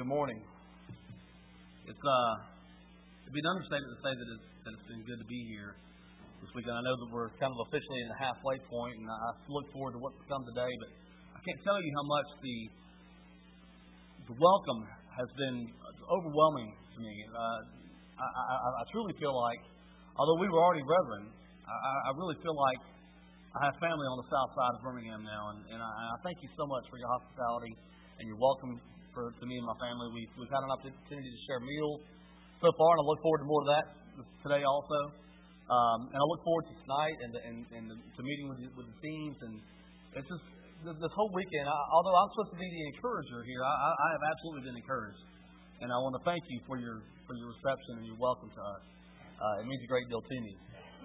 Good morning. It'd be an understatement to say that it's been good to be here this weekend. I know that we're kind of officially in the halfway point, and I look forward to what's to come today. But I can't tell you how much the welcome has been overwhelming to me. I truly feel like, although we were already brethren, I really feel like I have family on the south side of Birmingham now, and I thank you so much for your hospitality and your welcome to me and my family. We've had an opportunity to share meals so far, and I look forward to more of that today also. And I look forward to tonight and to meeting with the teams. And it's just this whole weekend. Although I'm supposed to be the encourager here, I have absolutely been encouraged, and I want to thank you for your reception and your welcome to us. It means a great deal to me.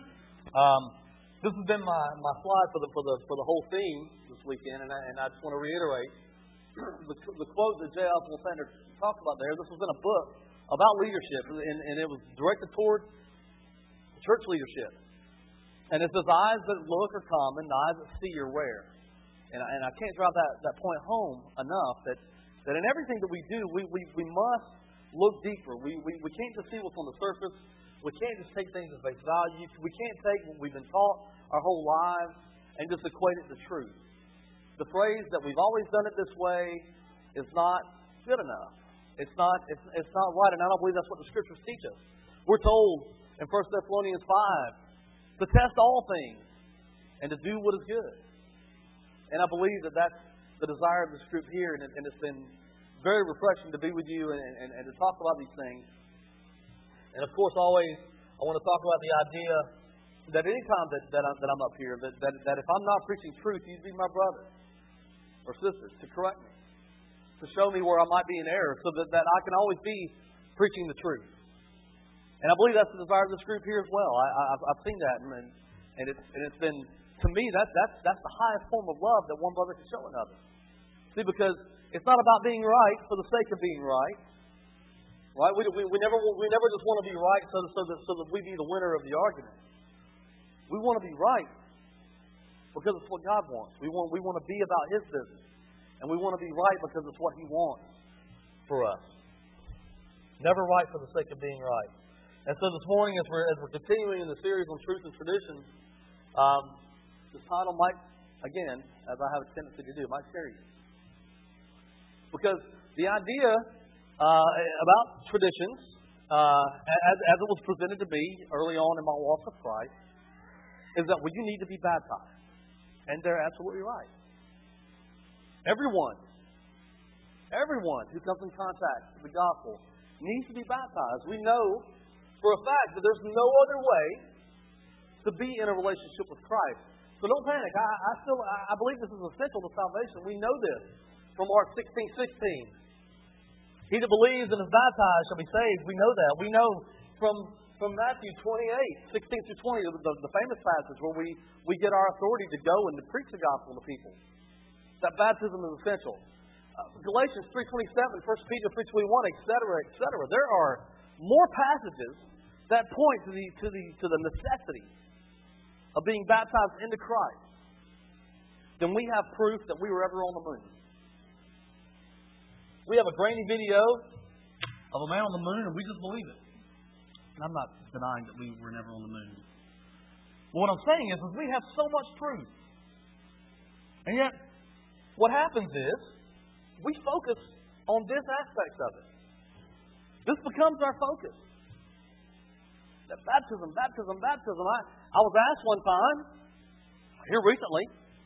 This has been my slide for the whole theme this weekend, and I just want to reiterate the quote that J. Oswald Sanders talked about there. This was in a book about leadership, and it was directed toward church leadership. And it says, "Eyes that look are common, eyes that see are rare." And I can't drive that point home enough that in everything that we do, we must look deeper. We can't just see what's on the surface. We can't just take things at face value. We can't take what we've been taught our whole lives and just equate it to truth. The phrase that we've always done it this way is not good enough. It's not right, and I don't believe that's what the Scriptures teach us. We're told in 1 Thessalonians 5 to test all things and to do what is good. And I believe that that's the desire of this group here, and it's been very refreshing to be with you and to talk about these things. And of course, always I want to talk about the idea that any time that I'm up here, that if I'm not preaching truth, you'd be my brother or sisters to correct me, to show me where I might be in error, so that I can always be preaching the truth. And I believe that's the desire of this group here as well. I've seen that, and it's been, to me, that's the highest form of love that one brother can show another. See, because it's not about being right for the sake of being right. Right? We never just want to be right so that we be the winner of the argument. We want to be right because it's what God wants. We want to be about His business, and we want to be right because it's what He wants for us. Never right for the sake of being right. And so this morning, as we're continuing in the series on truth and tradition, the title might, again, as I have a tendency to do, might scare you, because the idea about traditions, as it was presented to me early on in my walk with Christ, is that you need to be baptized. And they're absolutely right. Everyone who comes in contact with the gospel needs to be baptized. We know for a fact that there's no other way to be in a relationship with Christ. So don't panic. I believe this is essential to salvation. We know this from Mark 16:16. He that believes and is baptized shall be saved. We know that. We know from Matthew 28:16-20, the famous passage where we get our authority to go and to preach the gospel to people. That baptism is essential. Galatians 3:27, 1 Peter 3:21, etc. There are more passages that point to the necessity of being baptized into Christ than we have proof that we were ever on the moon. We have a grainy video of a man on the moon, and we just believe it. And I'm not denying that we were never on the moon. But what I'm saying is we have so much truth. And yet, what happens is, we focus on this aspect of it. This becomes our focus. That baptism. I was asked one time, here recently,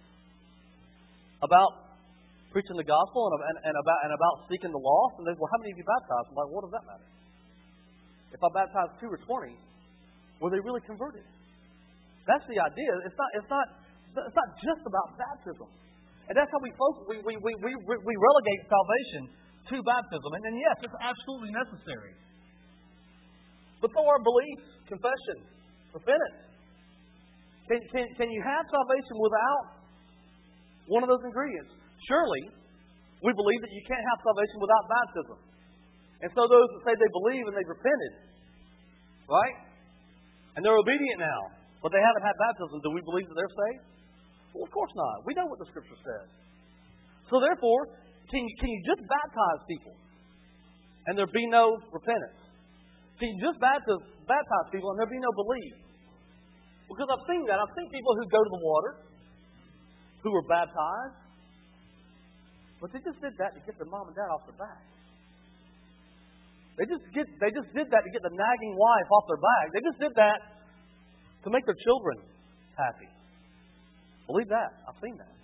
about preaching the gospel and about seeking the lost, and they said, "Well, how many of you baptized?" I'm like, "What does that matter? If I baptized 2 or 20, were they really converted?" That's the idea. It's not just about baptism, and that's how we focus. We relegate salvation to baptism, and yes, it's absolutely necessary. But so are belief, confession, repentance. Can you have salvation without one of those ingredients? Surely, we believe that you can't have salvation without baptism. And so those that say they believe and they've repented, right? And they're obedient now, but they haven't had baptism, do we believe that they're saved? Well, of course not. We know what the Scripture says. So therefore, can you just baptize people? and there be no repentance. See, just baptize people and there be no belief. Because I've seen that. I've seen people who go to the water, who were baptized, but they just did that to get their mom and dad off their back. They just did that to get the nagging wife off their back. They just did that to make their children happy. Believe that. I've seen that.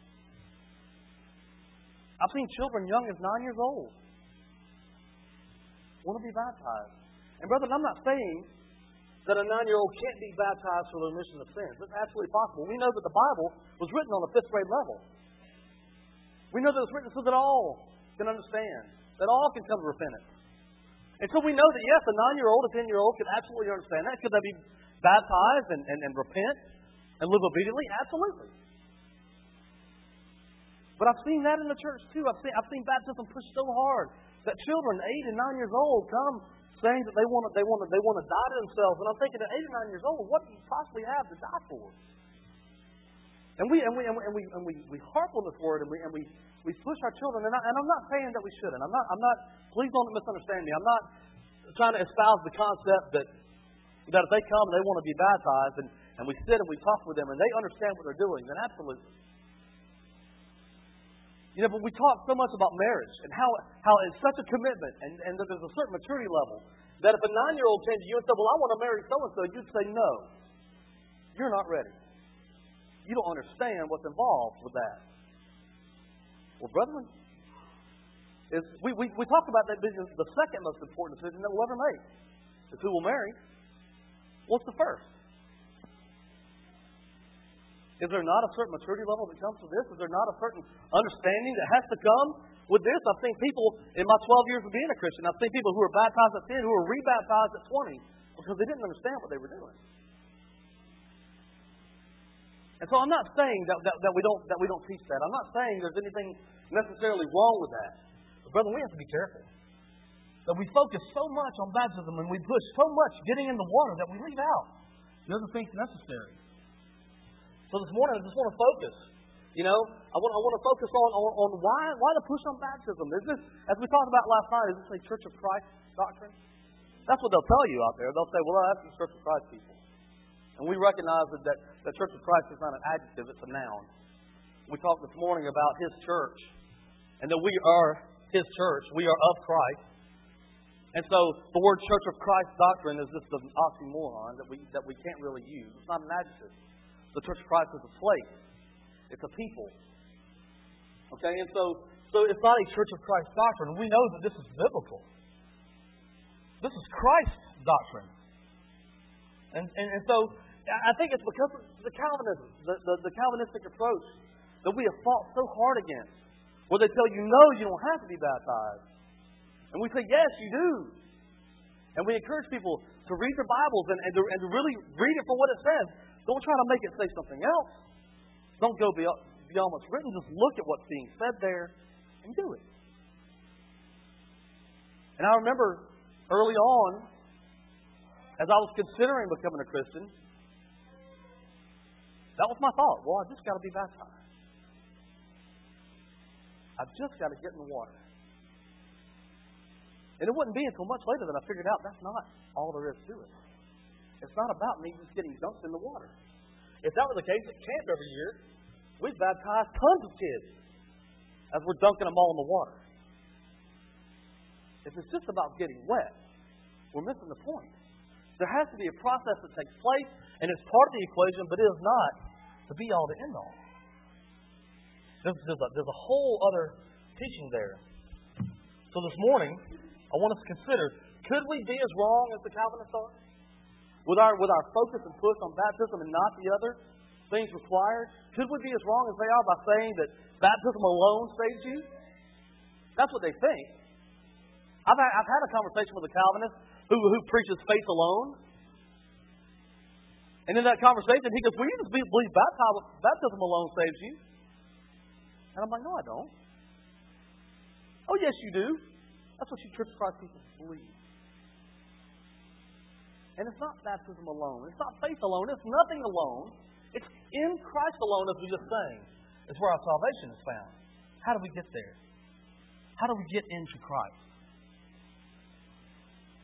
I've seen children young as 9 years old want to be baptized. And brethren, I'm not saying that a 9-year-old can't be baptized for the remission of sins. It's absolutely possible. We know that the Bible was written on a 5th grade level. We know that it's written so that all can understand, that all can come to repentance. And so we know that, yes, a 9-year-old, a 10-year-old can absolutely understand that. Could they be baptized and repent and live obediently? Absolutely. But I've seen that in the church too. I've seen baptism pushed so hard that children 8 and 9 years old come saying that they want to die to themselves. And I'm thinking, at 8 or 9 years old, what do you possibly have to die for? And we harp on this word, and we push our children. And I'm not saying that we shouldn't. I'm not. Please don't misunderstand me. I'm not trying to espouse the concept that if they come and they want to be baptized, and we sit and we talk with them and they understand what they're doing, then absolutely. But we talk so much about marriage and how it's such a commitment and that there's a certain maturity level that if a 9-year-old came to you and said, well, I want to marry so-and-so, you'd say, no, you're not ready. You don't understand what's involved with that. Well, brethren, we talk about that decision, the second most important decision that we'll ever make is who will marry. What's the first? Is there not a certain maturity level that comes with this? Is there not a certain understanding that has to come with this? I've seen people, in my 12 years of being a Christian, I've seen people who were baptized at 10 who were rebaptized at 20 because they didn't understand what they were doing. And so I'm not saying that we don't teach that. I'm not saying there's anything necessarily wrong with that. But brother, we have to be careful. That we focus so much on baptism and we push so much getting in the water that we leave out the other things necessary. So this morning, I just want to focus. I want to focus on why the push on baptism. Is this, as we talked about last night, is this a Church of Christ doctrine? That's what they'll tell you out there. They'll say, well, that's the Church of Christ people. And we recognize that the Church of Christ is not an adjective, it's a noun. We talked this morning about His church, and that we are His church. We are of Christ. And so the word Church of Christ doctrine is just an oxymoron that we can't really use. It's not an adjective. The Church of Christ is a place. It's a people. Okay? And so it's not a Church of Christ doctrine. We know that this is biblical. This is Christ's doctrine. And so I think it's because of the Calvinism, the Calvinistic approach that we have fought so hard against. Where they tell you, no, you don't have to be baptized. And we say, yes, you do. And we encourage people to read their Bibles and to really read it for what it says. Don't try to make it say something else. Don't go beyond what's written. Just look at what's being said there and do it. And I remember early on, as I was considering becoming a Christian, that was my thought. Well, I just got to be baptized. I've just got to get in the water. And it wouldn't be until much later that I figured out that's not all there is to it. It's not about me just getting dunked in the water. If that were the case at camp every year, we'd baptize tons of kids as we're dunking them all in the water. If it's just about getting wet, we're missing the point. There has to be a process that takes place, and it's part of the equation, but it is not the be-all, the end-all. There's a whole other teaching there. So this morning, I want us to consider, could we be as wrong as the Calvinists are? With our focus and push on baptism and not the other things required? Could we be as wrong as they are by saying that baptism alone saves you? That's what they think. I've had a conversation with a Calvinist who preaches faith alone. And in that conversation, he goes, well, you just believe baptism alone saves you. And I'm like, no, I don't. Oh, yes, you do. That's what you Church of Christ people believe. And it's not baptism alone. It's not faith alone. It's nothing alone. It's in Christ alone, as we just sang. It's where our salvation is found. How do we get there? How do we get into Christ?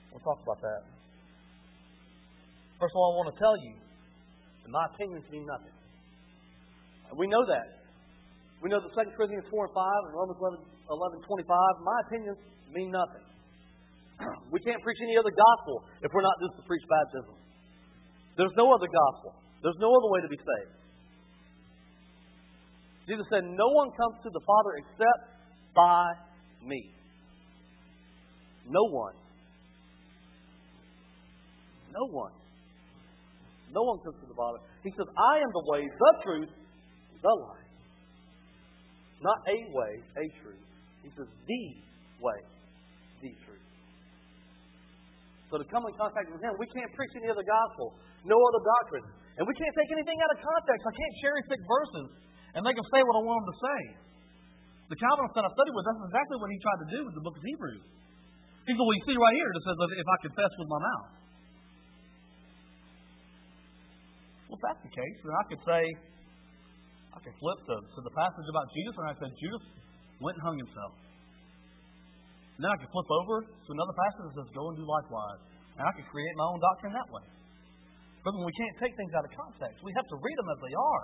We'll talk about that. First of all, I want to tell you that my opinions mean nothing. And we know that. We know that 2 Corinthians 4 and 5 and Romans 11:25, my opinions mean nothing. We can't preach any other gospel if we're not just to preach baptism. There's no other gospel. There's no other way to be saved. Jesus said, no one comes to the Father except by me. No one. No one. No one comes to the Father. He says, I am the way, the truth, the life. Not a way, a truth. He says, the way, the truth. So to come in contact with Him, we can't preach any other gospel, no other doctrine. And we can't take anything out of context. I can't cherry-pick verses and make them say what I want them to say. The Calvinist that I studied with, that's exactly what he tried to do with the book of Hebrews. He said, well, you see right here, it says, if I confess with my mouth. Well, if that's the case, then I could say, I could flip to the passage about Judas, and I said, Judas went and hung himself. And then I could flip over to another passage that says, go and do likewise. And I could create my own doctrine that way. But when we can't take things out of context, we have to read them as they are.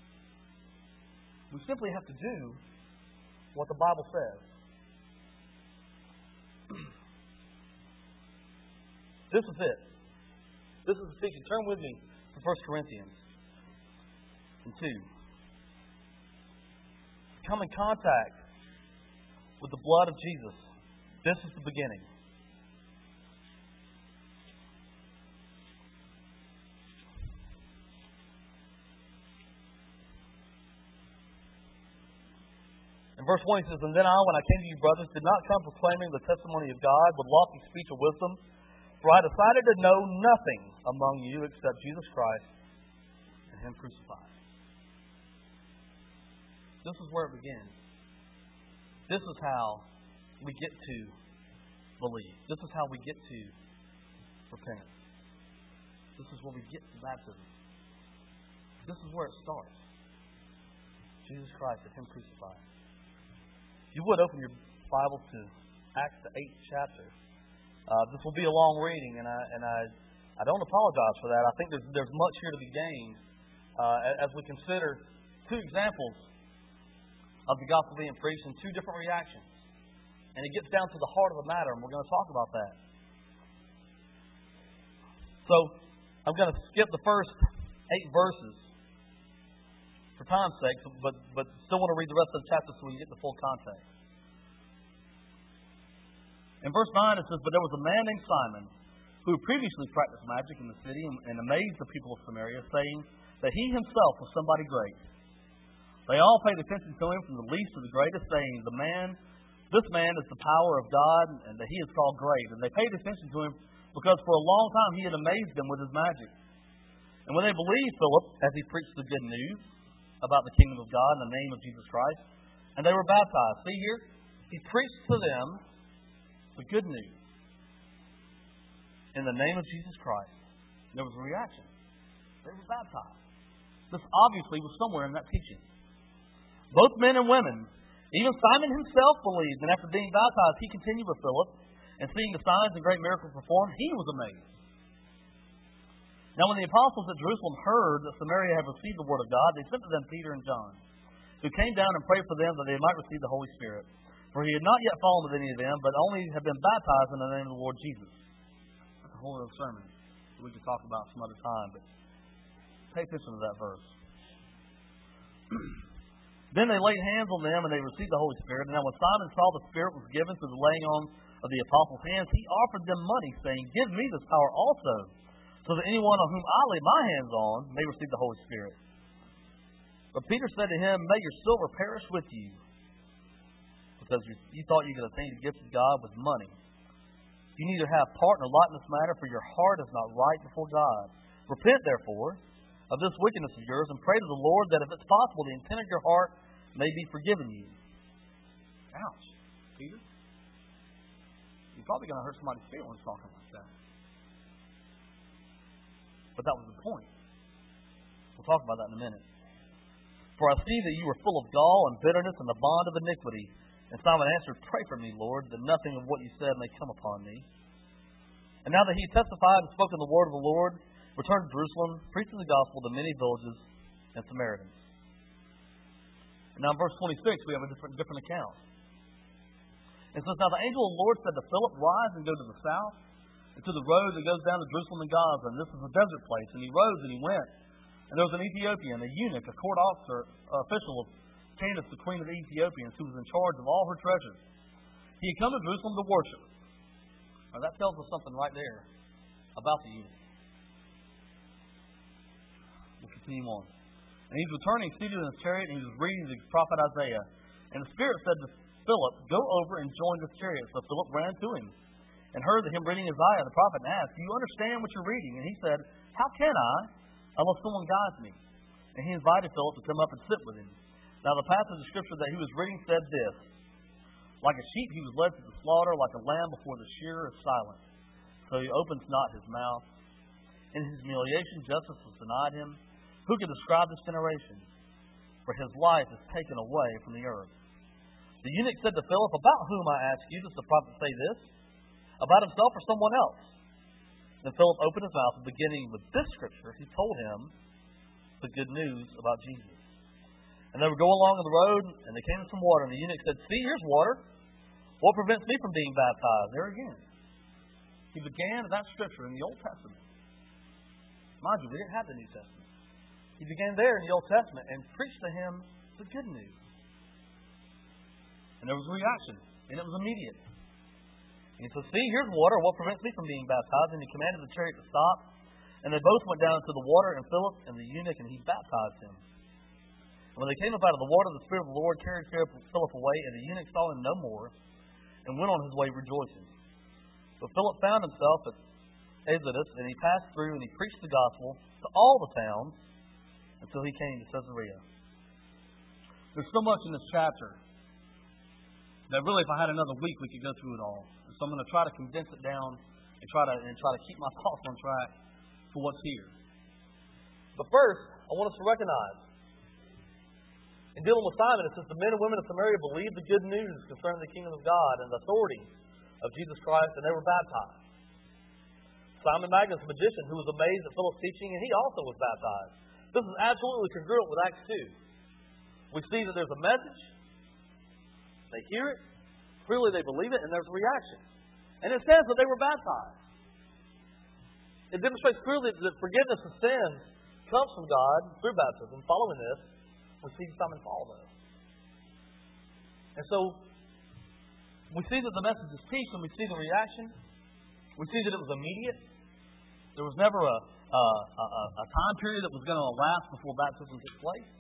We simply have to do what the Bible says. This is it. This is the teaching. Turn with me to 1 Corinthians 2. Come in contact with the blood of Jesus. This is the beginning. In verse 1 he says, and then I, when I came to you, brothers, did not come proclaiming the testimony of God with lofty speech or wisdom, for I decided to know nothing among you except Jesus Christ and Him crucified. This is where it begins. This is how we get to believe. This is how we get to repentance. This is where we get to baptism. This is where it starts. Jesus Christ and Him crucified. If you would, open your Bible to Acts the 8th chapter. This will be a long reading, and I don't apologize for that. I think there's much here to be gained as we consider two examples of the gospel being preached and two different reactions. And it gets down to the heart of the matter, and we're going to talk about that. So, I'm going to skip the first 8 verses for time's sake, but still want to read the rest of the chapter so we get the full context. In verse 9 it says, but there was a man named Simon who previously practiced magic in the city and amazed the people of Samaria, saying that he himself was somebody great. They all paid attention to him, from the least to the greatest, saying, this man is the power of God, and that he is called great. And they paid attention to him because for a long time he had amazed them with his magic. And when they believed Philip, as he preached the good news about the kingdom of God in the name of Jesus Christ, and they were baptized. See here? He preached to them the good news in the name of Jesus Christ. There was a reaction. They were baptized. This obviously was somewhere in that teaching. Both men and women, even Simon himself believed, and after being baptized, he continued with Philip, and seeing the signs and great miracles performed, he was amazed. Now when the apostles at Jerusalem heard that Samaria had received the word of God, they sent to them Peter and John, who came down and prayed for them that they might receive the Holy Spirit. For he had not yet fallen with any of them, but only had been baptized in the name of the Lord Jesus. That's a whole other sermon that we could talk about some other time, but pay attention to that verse. Then they laid hands on them, and they received the Holy Spirit. And now when Simon saw the Spirit was given through the laying on of the apostles' hands, he offered them money, saying, give me this power also, so that anyone on whom I lay my hands on may receive the Holy Spirit. But Peter said to him, may your silver perish with you, because you thought you could attain the gift of God with money. You neither have part nor lot in this matter, for your heart is not right before God. Repent, therefore, of this wickedness of yours, and pray to the Lord that if it's possible, the intent of your heart may be forgiven you. Ouch, Peter. You're probably going to hurt somebody's feelings talking like that. But that was the point. We'll talk about that in a minute. For I see that you are full of gall and bitterness and the bond of iniquity. And Simon answered, pray for me, Lord, that nothing of what you said may come upon me. And now that he had testified and spoken the word of the Lord, returned to Jerusalem, preaching the gospel to many villages and Samaritans. And now in verse 26, we have a different account. It says, now the angel of the Lord said to Philip, rise and go to the south, and to the road that goes down to Jerusalem and Gaza, and this is a desert place. And he rose and he went. And there was an Ethiopian, a eunuch, a court officer, official of Candace, the queen of the Ethiopians, who was in charge of all her treasures. He had come to Jerusalem to worship. Now that tells us something right there about the eunuch. We'll continue on. And he's returning, seated in his chariot, and he was reading the prophet Isaiah. And the Spirit said to Philip, go over and join this chariot. So Philip ran to him and heard him reading Isaiah the prophet and asked, do you understand what you're reading? And he said, how can I, unless someone guides me? And he invited Philip to come up and sit with him. Now the passage of Scripture that he was reading said this, like a sheep he was led to the slaughter, like a lamb before the shearer is silent. So he opens not his mouth. In his humiliation justice was denied him. Who can describe this generation? For his life is taken away from the earth. The eunuch said to Philip, about whom, I ask you, does the prophet say this? About himself or someone else? Then Philip opened his mouth, and beginning with this scripture, he told him the good news about Jesus. And they were going along the road, and they came to some water, and the eunuch said, see, here's water. What prevents me from being baptized? There again. He began that scripture in the Old Testament. Mind you, we didn't have the New Testament. He began there in the Old Testament and preached to him the good news. And there was a reaction, and it was immediate. And he said, see, here's water. What prevents me from being baptized? And he commanded the chariot to stop. And they both went down into the water, and Philip and the eunuch, and he baptized him. And when they came up out of the water, the Spirit of the Lord carried Philip away, and the eunuch saw him no more, and went on his way rejoicing. But Philip found himself at Azotus, and he passed through, and he preached the gospel to all the towns until he came to Caesarea. There's so much in this chapter that really, if I had another week, we could go through it all. So I'm going to try to condense it down and try to keep my thoughts on track for what's here. But first, I want us to recognize, in dealing with Simon, it says the men and women of Samaria believed the good news concerning the kingdom of God and the authority of Jesus Christ, and they were baptized. Simon Magus, a magician, who was amazed at Philip's teaching, and he also was baptized. This is absolutely congruent with Acts 2. We see that there's a message. They hear it. Clearly they believe it, and there's a reaction. And it says that they were baptized. It demonstrates clearly that forgiveness of sins comes from God through baptism. Following this, we see Simon follow those. And so, we see that the message is preached, and we see the reaction. We see that it was immediate. There was never a time period that was going to last before baptism took place.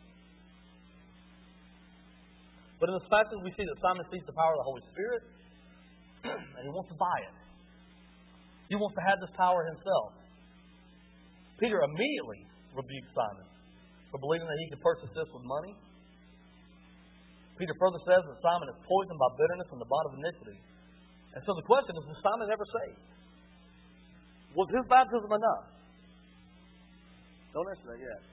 But in this passage, we see that Simon sees the power of the Holy Spirit, and he wants to buy it. He wants to have this power himself. Peter immediately rebukes Simon for believing that he could purchase this with money. Peter further says that Simon is poisoned by bitterness and the bond of iniquity. And so the question is, was Simon ever saved? Was his baptism enough? Don't answer that yet.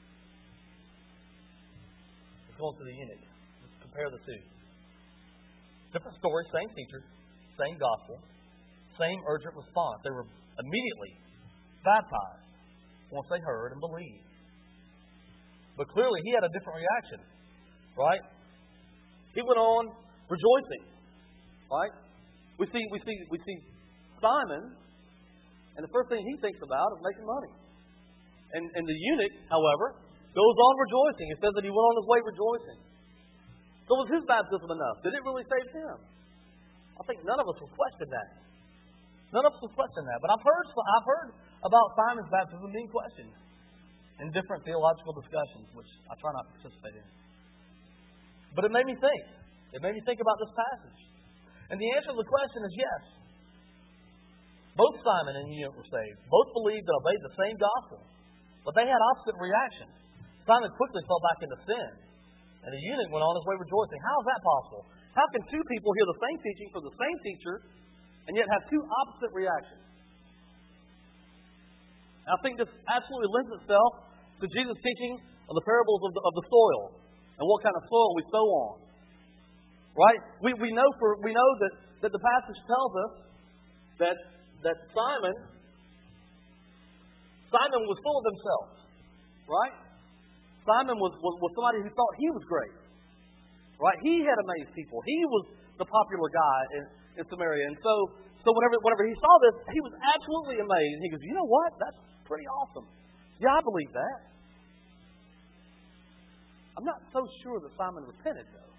Let's go on to the eunuch. Compare the two. Different story, same teacher, same gospel, same urgent response. They were immediately baptized once they heard and believed. But clearly he had a different reaction, right? He went on rejoicing, right? We see Simon, and the first thing he thinks about is making money. And the eunuch, however, goes on rejoicing. It says that he went on his way rejoicing. So was his baptism enough? Did it really save him? I think none of us will question that. None of us will question that. But I've heard about Simon's baptism being questioned in different theological discussions, which I try not to participate in. But it made me think. It made me think about this passage. And the answer to the question is yes. Both Simon and eunuch were saved. Both believed and obeyed the same gospel. But they had opposite reactions. Simon quickly fell back into sin. And the eunuch went on his way rejoicing. How is that possible? How can two people hear the same teaching from the same teacher and yet have two opposite reactions? And I think this absolutely lends itself to Jesus' teaching of the parables of the soil and what kind of soil we sow on. Right? We know that the passage tells us that Simon Simon was full of himself, right? Simon was somebody who thought he was great, right? He had amazed people. He was the popular guy in Samaria. And so whenever he saw this, he was absolutely amazed. He goes, you know what? That's pretty awesome. Yeah, I believe that. I'm not so sure that Simon repented, though.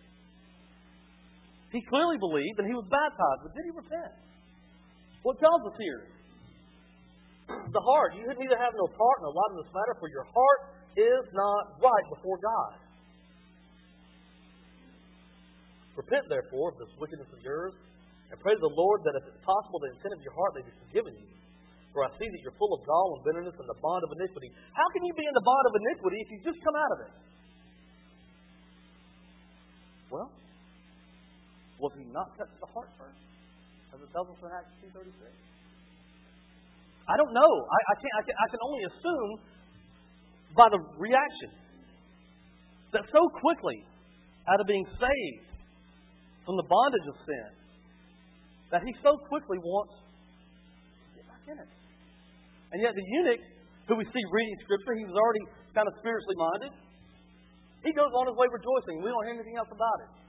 He clearly believed and he was baptized, but did he repent? What tells us here? The heart. You neither have no part nor lot in this matter, for your heart is not right before God. Repent, therefore, of this wickedness of yours, and pray to the Lord that if it's possible, the intent of your heart may be forgiven you. For I see that you're full of gall and bitterness and the bond of iniquity. How can you be in the bond of iniquity if you've just come out of it? Well, was he not touched the heart first? As it tells us in Acts 2:36. I don't know. I can only assume by the reaction that so quickly, out of being saved from the bondage of sin, that he so quickly wants to get back in it. And yet the eunuch, who we see reading Scripture, he was already kind of spiritually minded. He goes on his way rejoicing. We don't hear anything else about it.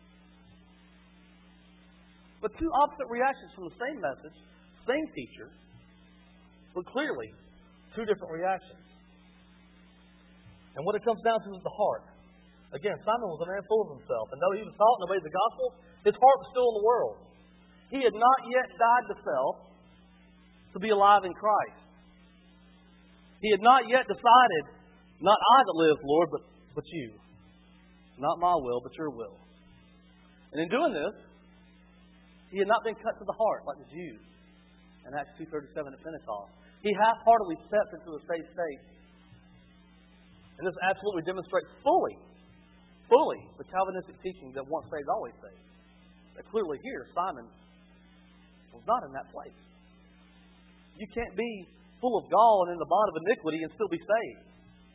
But two opposite reactions from the same message, same teacher, but clearly two different reactions. And what it comes down to is the heart. Again, Simon was a man full of himself. And though he was taught and obeyed the gospel, his heart was still in the world. He had not yet died to self to be alive in Christ. He had not yet decided, not I that live, Lord, but you. Not my will, but your will. And in doing this, he had not been cut to the heart like the Jews in Acts 2:37 at Pentecost. He half-heartedly stepped into a saved state. And this absolutely demonstrates fully the Calvinistic teaching that once saved, always saved. But clearly here, Simon was not in that place. You can't be full of gall and in the bond of iniquity and still be saved.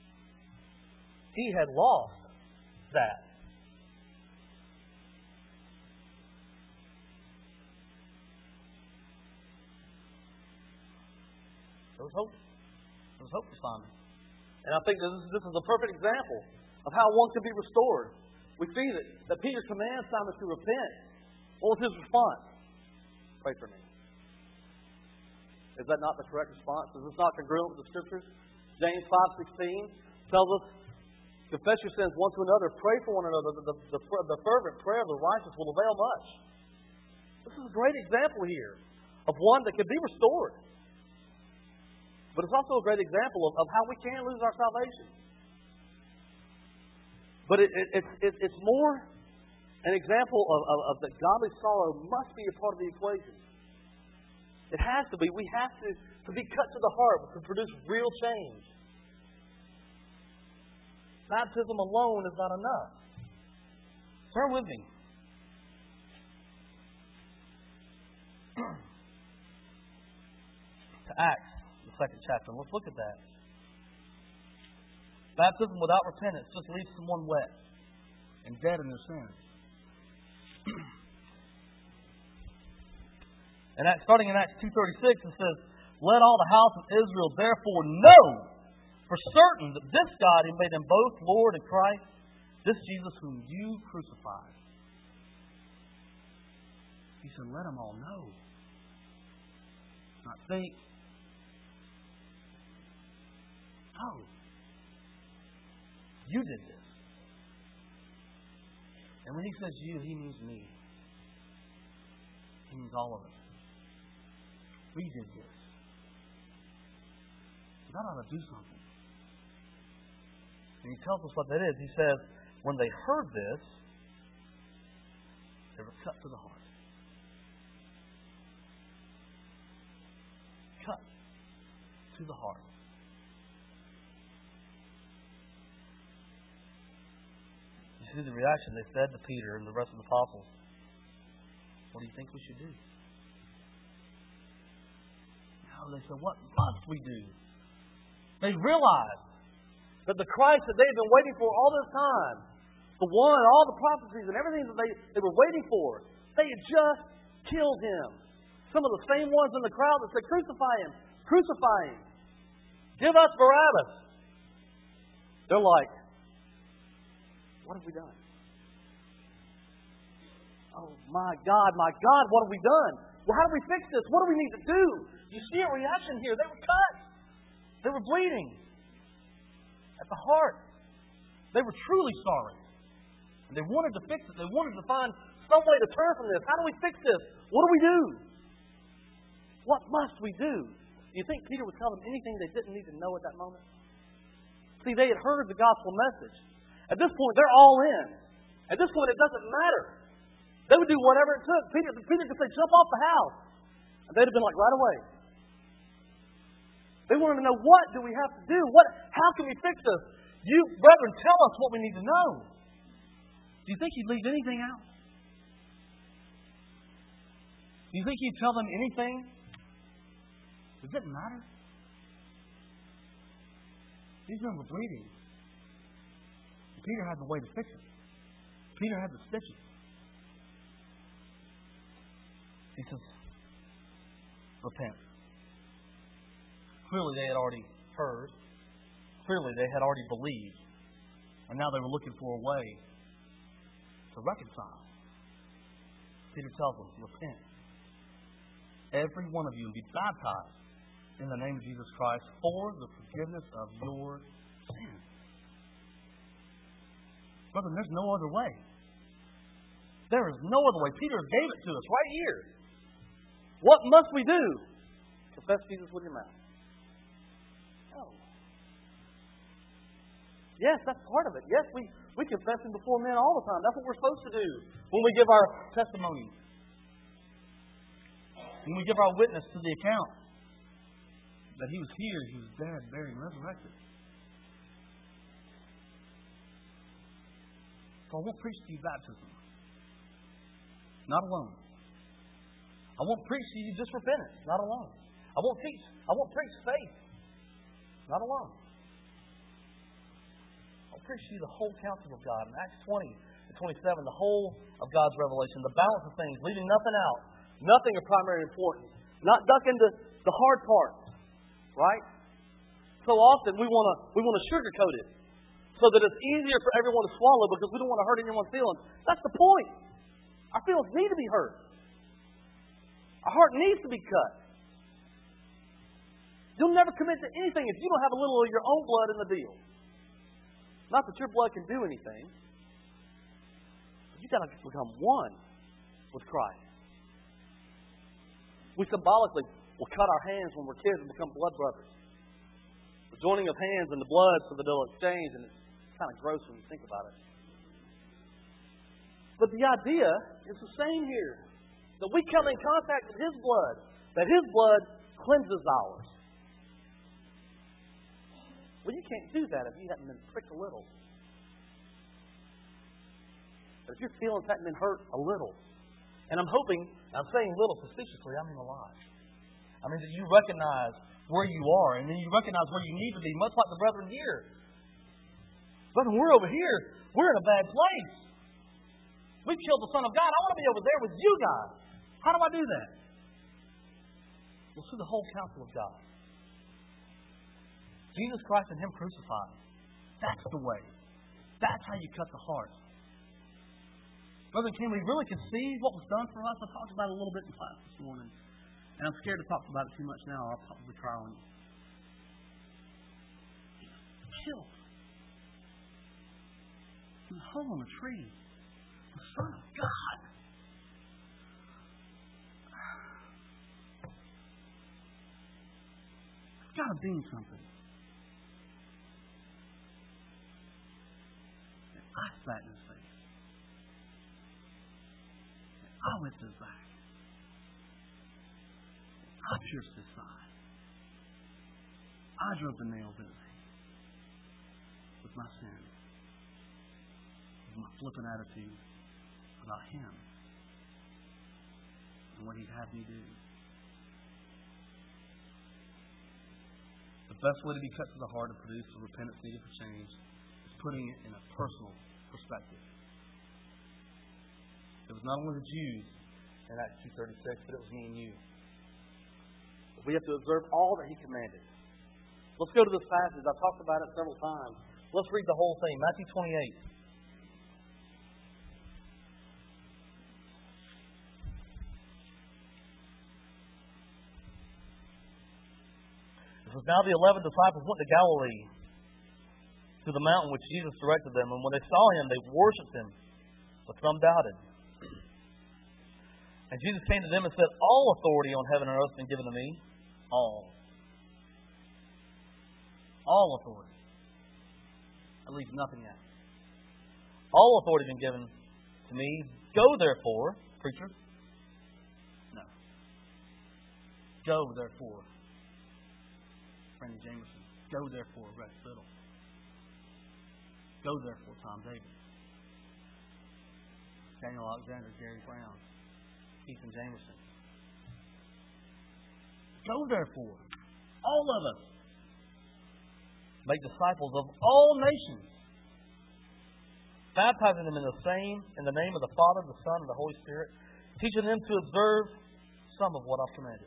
He had lost that. There was hope. There was hope for Simon. And I think this is a perfect example of how one can be restored. We see that Peter commands Simon to repent. What was his response? Pray for me. Is that not the correct response? Is this not congruent with the Scriptures? James 5:16 tells us, confess your sins one to another, pray for one another. The fervent prayer of the righteous will avail much. This is a great example here of one that can be restored. But it's also a great example of how we can lose our salvation. But it's more an example of that godly sorrow must be a part of the equation. It has to be. We have to be cut to the heart to produce real change. Baptism alone is not enough. Turn with me. To Acts, the 2nd chapter. Let's look at that. Baptism without repentance just leaves someone wet and dead in their sins. And starting in Acts 2:36, it says, let all the house of Israel therefore know for certain that this God who made them both Lord and Christ, this Jesus whom you crucified. He said, let them all know. Not think. No. You did this. And when he says you, he means me. He means all of us. We did this. God ought to do something. And he tells us what that is. He says, when they heard this, they were cut to the heart. Cut to the heart. You see the reaction they said to Peter and the rest of the apostles. What do you think we should do? No, they said, what must we do? They realized that the Christ that they had been waiting for all this time, the one, all the prophecies and everything that they were waiting for, they had just killed him. Some of the same ones in the crowd that said, crucify him, crucify him. Give us Barabbas. They're like, what have we done? Oh, my God, what have we done? Well, how do we fix this? What do we need to do? You see a reaction here. They were cut. They were bleeding at the heart. They were truly sorry. And they wanted to fix it. They wanted to find some way to turn from this. How do we fix this? What do we do? What must we do? Do you think Peter would tell them anything they didn't need to know at that moment? See, they had heard the gospel message. At this point, they're all in. At this point, it doesn't matter. They would do whatever it took. Peter could say, jump off the house. And they'd have been like, right away. They wanted to know, what do we have to do? How can we fix this? You, brethren, tell us what we need to know. Do you think he'd leave anything out? Do you think he'd tell them anything? Does it matter? These men were bleeding. Peter had the way to fix it. Peter had the stitches. He says, repent. Clearly they had already heard. Clearly they had already believed. And now they were looking for a way to reconcile. Peter tells them, repent. Every one of you, and be baptized in the name of Jesus Christ for the forgiveness of your sins. Brother, there's no other way. There is no other way. Peter gave it to us right here. What must we do? Confess Jesus with your mouth. Oh. Yes, that's part of it. Yes, we confess Him before men all the time. That's what we're supposed to do when we give our testimony. When we give our witness to the account that He was here, He was dead, buried, and resurrected. So I won't preach to you baptism. Not alone. I won't preach to you just repentance. Not alone. I won't preach faith. Not alone. I'll preach to you the whole counsel of God. In Acts 20 and 27, the whole of God's revelation, the balance of things, leaving nothing out, nothing of primary importance, not ducking the hard parts, right? So often we want to sugarcoat it so that it's easier for everyone to swallow because we don't want to hurt anyone's feelings. That's the point. Our feelings need to be hurt. Our heart needs to be cut. You'll never commit to anything if you don't have a little of your own blood in the deal. Not that your blood can do anything, but you've got to become one with Christ. We symbolically will cut our hands when we're kids and become blood brothers. The joining of hands and the blood so that they'll exchange, and it's kind of gross when you think about it. But the idea is the same here. That we come in contact with His blood. That His blood cleanses ours. Well, you can't do that if you haven't been pricked a little. But if your feelings haven't been hurt a little. And I'm saying little facetiously, I mean a lot. I mean that you recognize where you are, and then you recognize where you need to be, much like the brethren here. Brethren, we're over here. We're in a bad place. We've killed the Son of God. I want to be over there with you guys. How do I do that? Well, through the whole counsel of God. Jesus Christ and Him crucified. That's the way. That's how you cut the heart. Brother, can we really conceive what was done for us? I talked about it a little bit in class this morning. And I'm scared to talk about it too much now. I'll probably cry on you. Killed. He was hung on a tree. The Son of God. It's got to mean something. And I spat in His face. And I went to His back. I pierced His side. I drove the nails in His hands with my sin, with my flippant attitude about Him and what He'd have me do. The best way to be cut to the heart and produce the repentance needed for change is putting it in a personal perspective. It was not only the Jews in Acts 2:36, but it was me and you. We have to observe all that He commanded. Let's go to this passage. I've talked about it several times. Let's read the whole thing. Matthew 28. It says, now the 11 disciples went to Galilee, to the mountain which Jesus directed them. And when they saw him, they worshipped him, but some doubted. And Jesus came to them and said, all authority on heaven and earth has been given to me. All. All authority. I leave nothing out. All authority has been given to me. Go therefore, preacher. No. Go therefore. Brandon Jameson. Go therefore, Rex Fiddle. Go therefore, Tom Davis. Daniel Alexander, Gary Brown, Ethan Jameson. Go therefore, all of us, make disciples of all nations, baptizing them in the name of the Father, the Son, and the Holy Spirit, teaching them to observe some of what I've commanded.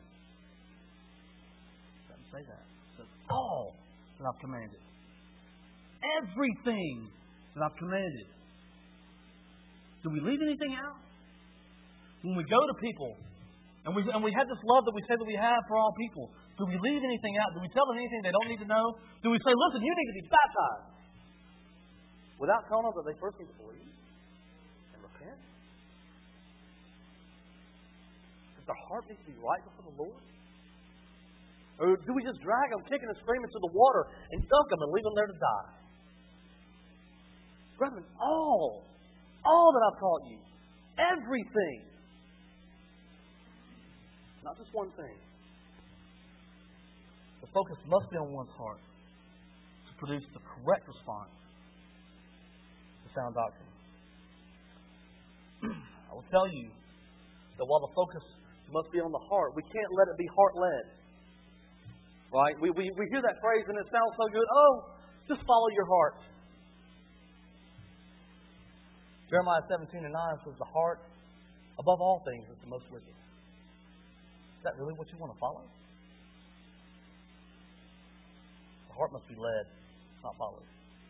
It doesn't say that. It says all that I've commanded. Everything that I've commanded. Do we leave anything out? When we go to people, and we have this love that we say that we have for all people, do we leave anything out? Do we tell them anything they don't need to know? Do we say, listen, you need to be baptized? Without telling them that they first need to believe and repent? Does their heart need to be right before the Lord? Or do we just drag them kicking and screaming to the water and dunk them and leave them there to die? Brethren, all that I've taught you, everything, not just one thing. The focus must be on one's heart to produce the correct response to sound doctrine. I will tell you that while the focus must be on the heart, we can't let it be heart-led. Right? We hear that phrase and it sounds so good. Oh, just follow your heart. Jeremiah 17:9 says the heart, above all things, is the most wicked. Is that really what you want to follow? The heart must be led, not followed.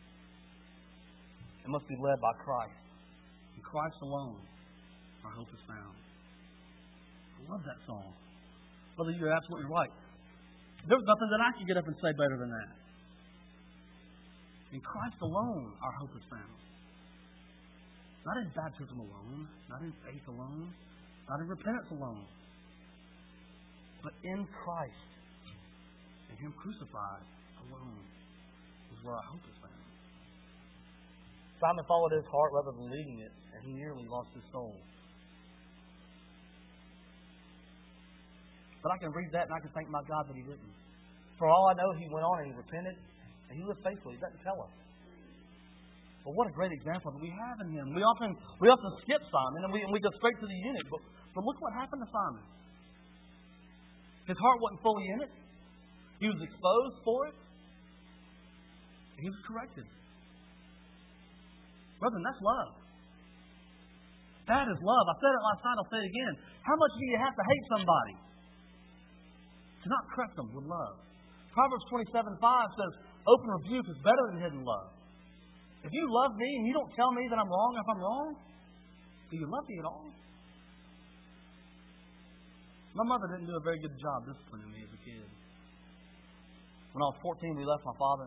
It must be led by Christ. In Christ alone, our hope is found. I love that song. Brother, you're absolutely right. There's nothing that I can get up and say better than that. In Christ alone, our hope is found. Not in baptism alone, not in faith alone, not in repentance alone, but in Christ and Him crucified alone is where our hope is found. Simon followed his heart rather than leading it, and he nearly lost his soul. But I can read that and I can thank my God that he didn't. For all I know, he went on and he repented, and he lived faithfully. He doesn't tell us. But what a great example that we have in him. We often skip Simon and we go straight to the eunuch. But look what happened to Simon. His heart wasn't fully in it. He was exposed for it. And he was corrected. Brethren, that's love. That is love. I said it last night, I'll say it again. How much do you have to hate somebody to not correct them with love? Proverbs 27:5 says, open rebuke is better than hidden love. If you love me and you don't tell me that I'm wrong if I'm wrong, do you love me at all? My mother didn't do a very good job disciplining me as a kid. When I was 14, we left my father.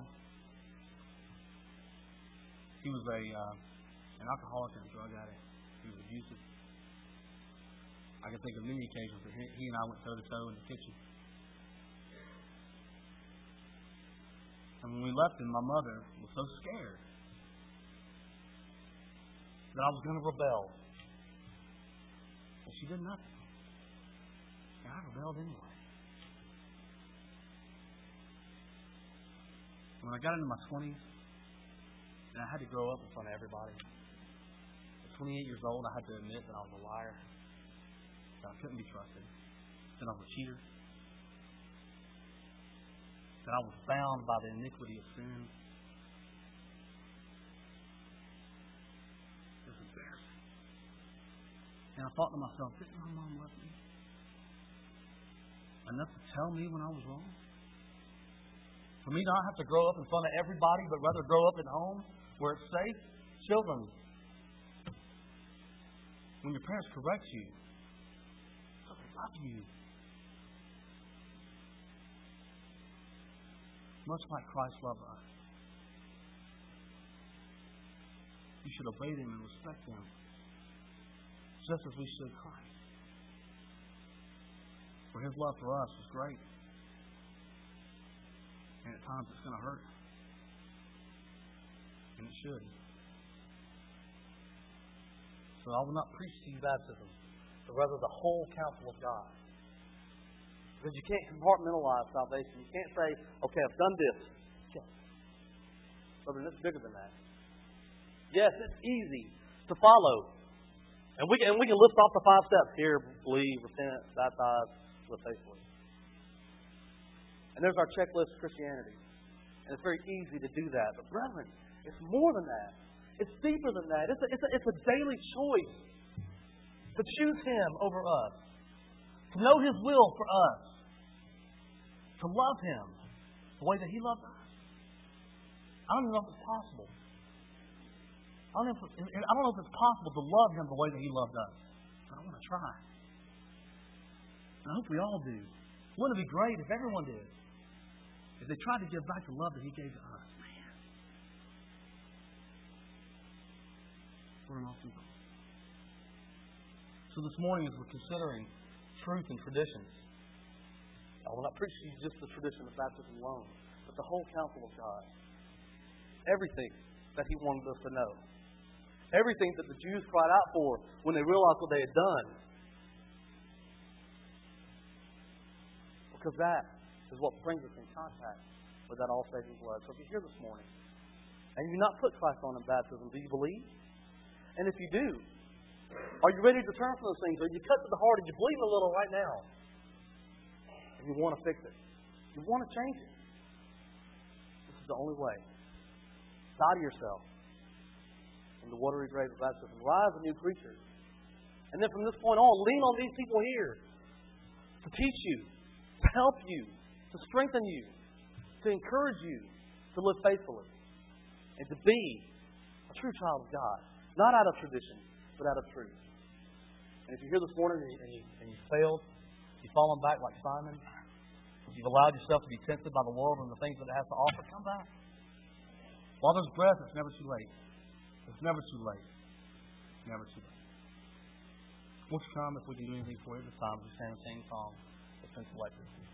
He was an alcoholic and a drug addict. He was abusive. I can think of many occasions that he and I went toe-to-toe in the kitchen. And when we left him, my mother was so scared that I was going to rebel. And she did nothing. And I rebelled anyway. When I got into my 20s, and I had to grow up in front of everybody. At 28 years old, I had to admit that I was a liar, that I couldn't be trusted, that I was a cheater, that I was bound by the iniquity of sin. It was embarrassing. And I thought to myself, didn't my mom love me enough to tell me when I was wrong? For me not have to grow up in front of everybody, but rather grow up at home where it's safe. Children, when your parents correct you, they love you. Much like Christ loved us. You should obey them and respect them, just as we should Christ. For His love for us is great. And at times it's going to hurt. And it should. So I will not preach to you baptism, but rather the whole counsel of God. Because you can't compartmentalize salvation. You can't say, okay, I've done this. Brother, it's bigger than that. Yes, it's easy to follow. And we can list off the 5 steps. Hear, believe, repent, baptize, live faithfully. And there's our checklist of Christianity. And it's very easy to do that. But brethren, it's more than that. It's deeper than that. It's a daily choice to choose Him over us. To know His will for us. To love Him the way that He loved us. I don't even know if it's possible. I don't know if it's possible to love Him the way that He loved us. But I want to try. And I hope we all do. Wouldn't it be great if everyone did? If they tried to give back the love that He gave to us. Man. What an awesome thing. So this morning as we're considering truth and traditions, I will not preach to you just the tradition of baptism alone, but the whole counsel of God. Everything that He wanted us to know. Everything that the Jews cried out for when they realized what they had done. Because that is what brings us in contact with that all-saving blood. So if you're here this morning and you've not put Christ on in baptism, do you believe? And if you do, are you ready to turn from those things? Are you cut to the heart and you're bleeding a little right now? And you want to fix it. You want to change it. This is the only way. Die to yourself in the watery grave of baptism. Rise a new creature. And then from this point on, lean on these people here to teach you, to help you, to strengthen you, to encourage you to live faithfully and to be a true child of God. Not out of tradition, but out of truth. And if you're here this morning and you failed, you've fallen back like Simon, you've allowed yourself to be tempted by the world and the things that it has to offer, come back. While there's breath, it's never too late. It's never too late. It's never too late. Won't you come if we can do anything for you this time? We stand and sing a song that's been selected.